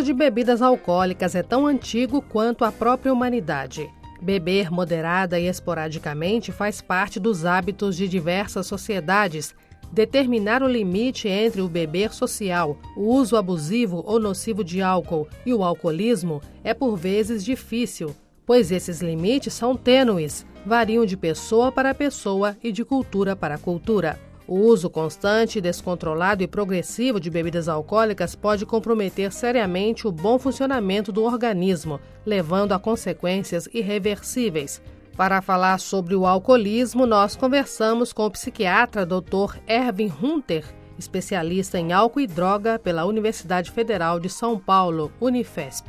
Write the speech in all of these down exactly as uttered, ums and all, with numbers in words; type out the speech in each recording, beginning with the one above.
uso de bebidas alcoólicas é tão antigo quanto a própria humanidade. Beber moderada e esporadicamente faz parte dos hábitos de diversas sociedades. Determinar o limite entre o beber social, o uso abusivo ou nocivo de álcool e o alcoolismo é por vezes difícil, pois esses limites são tênues, variam de pessoa para pessoa e de cultura para cultura. O uso constante, descontrolado e progressivo de bebidas alcoólicas pode comprometer seriamente o bom funcionamento do organismo, levando a consequências irreversíveis. Para falar sobre o alcoolismo, nós conversamos com o psiquiatra doutor Erwin Hunter, especialista em álcool e droga pela Universidade Federal de São Paulo, Unifesp.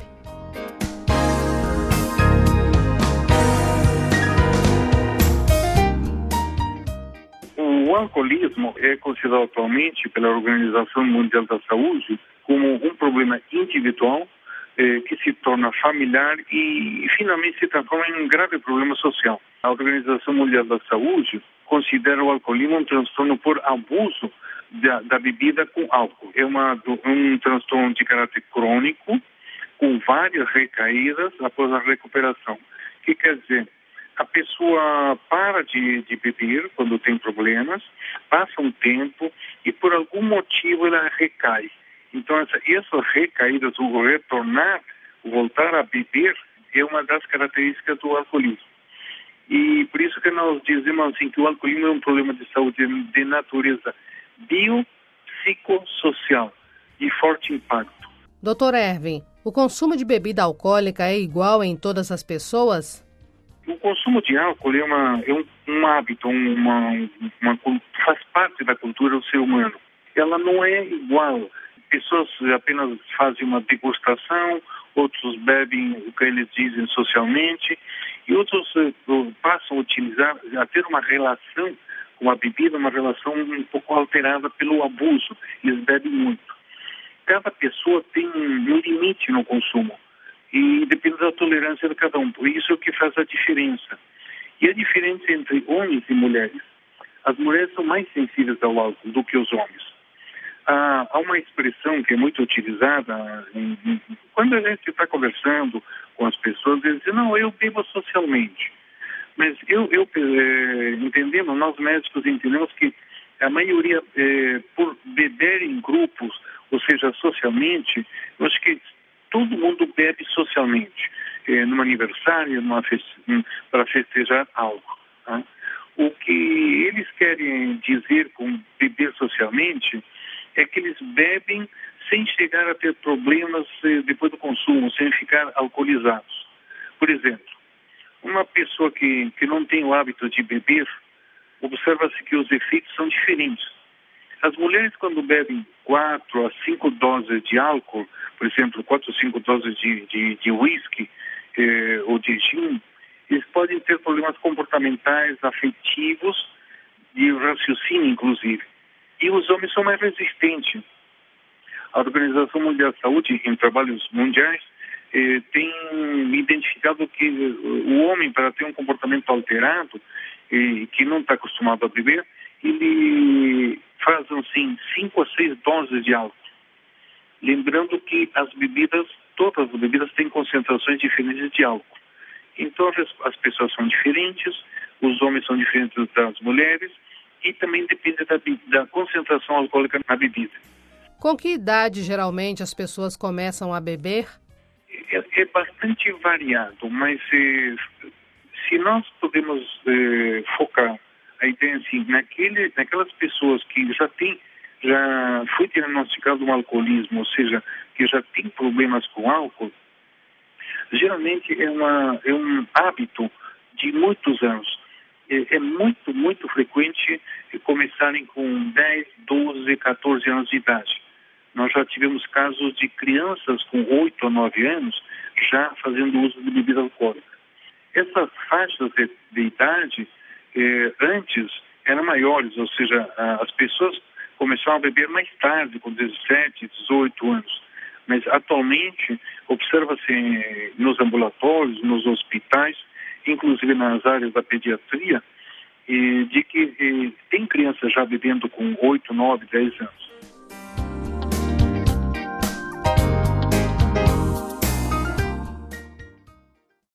O alcoolismo é considerado atualmente pela Organização Mundial da Saúde como um problema individual eh, que se torna familiar e finalmente se transforma em um grave problema social. A Organização Mundial da Saúde considera o alcoolismo um transtorno por abuso da, da bebida com álcool. É uma, um transtorno de caráter crônico com várias recaídas após a recuperação. O que quer dizer? A pessoa para de, de beber quando tem problemas, passa um tempo e por algum motivo ela recai. Então essa, essas recaídas, o retornar, o voltar a beber, é uma das características do alcoolismo. E por isso que nós dizemos assim que o alcoolismo é um problema de saúde de natureza biopsicossocial de forte impacto. doutor Erwin, o consumo de bebida alcoólica é igual em todas as pessoas? O consumo de álcool é, uma, é um, um hábito, uma, uma, faz parte da cultura do ser humano. Ela não é igual. Pessoas apenas fazem uma degustação, outros bebem o que eles dizem socialmente, e outros uh, passam a utilizar, a ter uma relação com a bebida, uma relação um pouco alterada pelo abuso. Eles bebem muito. Cada pessoa tem um limite no consumo. E depende da tolerância de cada um. Por isso é o que faz a diferença. E a diferença entre homens e mulheres. As mulheres são mais sensíveis ao álcool do que os homens. Ah, há uma expressão que é muito utilizada em, em, quando a gente está conversando com as pessoas, eles dizem, não, eu bebo socialmente. Mas eu, eu eh, entendemos, nós médicos entendemos que a maioria, eh, por beber em grupos, ou seja, socialmente, eu acho que todo mundo bebe socialmente, eh, num aniversário, numa feste... para festejar algo. Tá? O que eles querem dizer com beber socialmente é que eles bebem sem chegar a ter problemas eh, depois do consumo, sem ficar alcoolizados. Por exemplo, uma pessoa que, que não tem o hábito de beber, observa-se que os efeitos são diferentes. As mulheres, quando bebem quatro a cinco doses de álcool, por exemplo, quatro ou cinco doses de, de, de whisky eh, ou de gin, eles podem ter problemas comportamentais, afetivos, de raciocínio, inclusive. E os homens são mais resistentes. A Organização Mundial da Saúde, em trabalhos mundiais, eh, tem identificado que o homem, para ter um comportamento alterado, eh, que não está acostumado a beber, ele faz, assim, cinco a seis doses de álcool. Lembrando que as bebidas, todas as bebidas têm concentrações diferentes de álcool. Então, as pessoas são diferentes, os homens são diferentes das mulheres, e também depende da, da concentração alcoólica na bebida. Com que idade, geralmente, as pessoas começam a beber? É, é bastante variado, mas eh, se nós podemos eh, focar a ideia assim, naquele, naquelas pessoas que já têm, já foi diagnosticado um alcoolismo, ou seja, que já tem problemas com álcool, geralmente é, uma, é um hábito de muitos anos. É, é muito, muito frequente começarem com dez, doze, catorze anos de idade. Nós já tivemos casos de crianças com oito a nove anos já fazendo uso de bebida alcoólica. Essas faixas de, de idade eh, antes eram maiores, ou seja, as pessoas começaram a beber mais tarde, com dezessete, dezoito anos. Mas atualmente observa-se nos ambulatórios, nos hospitais, inclusive nas áreas da pediatria, eh, de que eh, tem crianças já bebendo com oito, nove, dez anos.